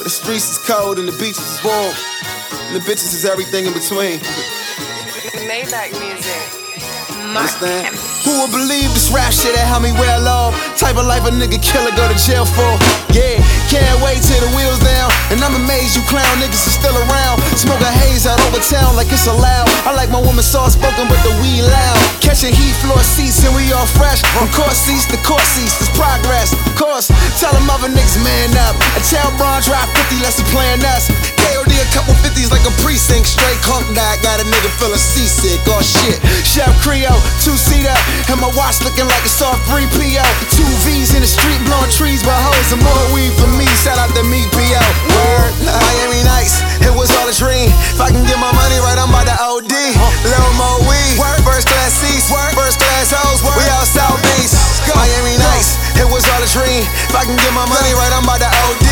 But the streets is cold and the beaches is warm. And the bitches is everything in between. Maybach music. Understand? Who would believe this rap shit that helped me well off? Type of life a nigga killer go to jail for. Yeah, can't wait till the wheels down. And I'm amazed you clown niggas are still around. Smoking haze out over town like it's allowed. I like my woman soft spoken but the weed loud. Catching heat floor seats and we all fresh. From court seats to court seats, there's progress. Of course, tell them other niggas man up. I tell Bron drive 50 less he playing us. KOD a couple 50s like a precinct. Straight clunk die, got a nigga feeling seasick. Oh shit, Chef Creole, 2-seater. And my watch looking like it's off 3PO. 2 V's in the street blowing trees by hoes and more weed for me. Shout out to me, P.O. Word, Miami nice, it was all a dream. If I can get my money right, I'm about to OD. Little more weed, first class seats, first class hoes. We out South Beach. Miami nice, it was all a dream. If I can get my money right, I'm about to OD.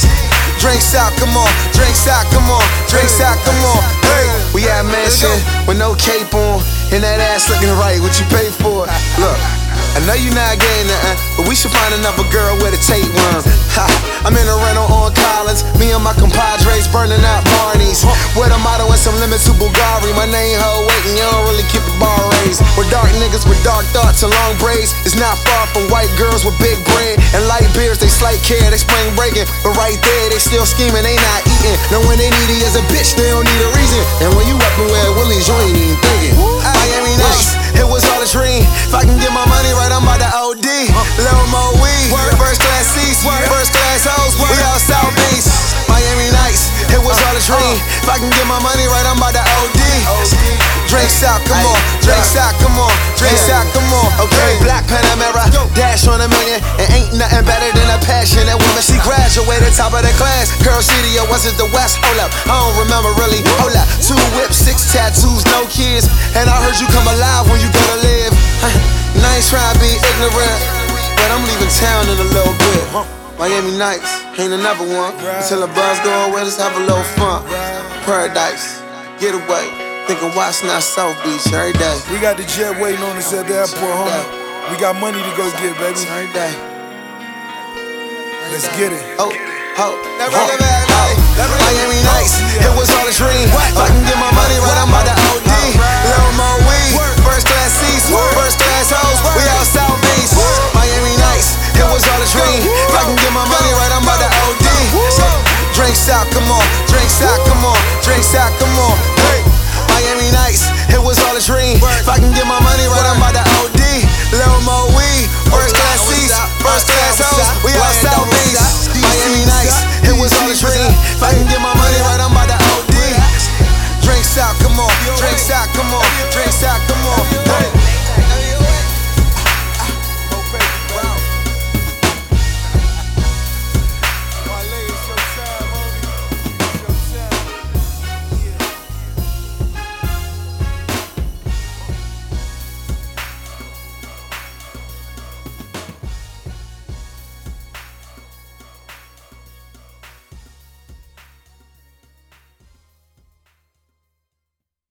Drinks out, come on, drinks out, come on, drinks out, come on. Hey, we at mansion with no cape on, and that ass looking right. What you pay for? Look, I know you not getting nothing, but we should find another girl with a tapeworm. Ha, I'm in a rental on Collins, me and my compadres burning out Barney's. With a motto and some limits to Bulgari. My name ho waiting, you don't really keep the bar raised. We're dark niggas with dark thoughts and long braids. It's not far from white girls with big bread and light beards. They slight care, they spring breaking, but right there they still scheming, they not eating. Now when they needy as a bitch, they don't need a reason. And when you up and wear Willie's, you ain't even thinking. Miami nice, it was all a dream. If I can get my money right, I'm about to OD. Little more weed, first class seats, first class hoes. We out South Beach. Miami nice, it was all a dream. If I can get my money right, I'm about to OD. Drinks out, come on, drinks out, come on, drinks out, come on. Okay, Black Panamera, dash on $1 million. And ain't nothing better than a passionate woman. She graduated top of the class. Girl City, or was it the West? Hold up, I don't remember really. Hold up, 2 whips, 6 tattoos, no kids. And I heard you come alive when you go to live. And I ain't trying to be ignorant, but I'm leaving town in a little bit. Miami nights, ain't another one. Until the buzz go away, let's have a little fun. Paradise, get away. Thinking watch not South Beach every day. We got the jet waiting on us at the airport, homie. We got money to go get, baby. Every day. Let's get it. Miami nights, it was all a dream. If I can get my money right, I'm about to OD. Little more weed, first class seats, first class hoes. We out South Beach. Miami nights, it was all a dream. If I can get my money right, I'm about to OD. Drinks out, come on, drinks out, come on, drinks out, come on.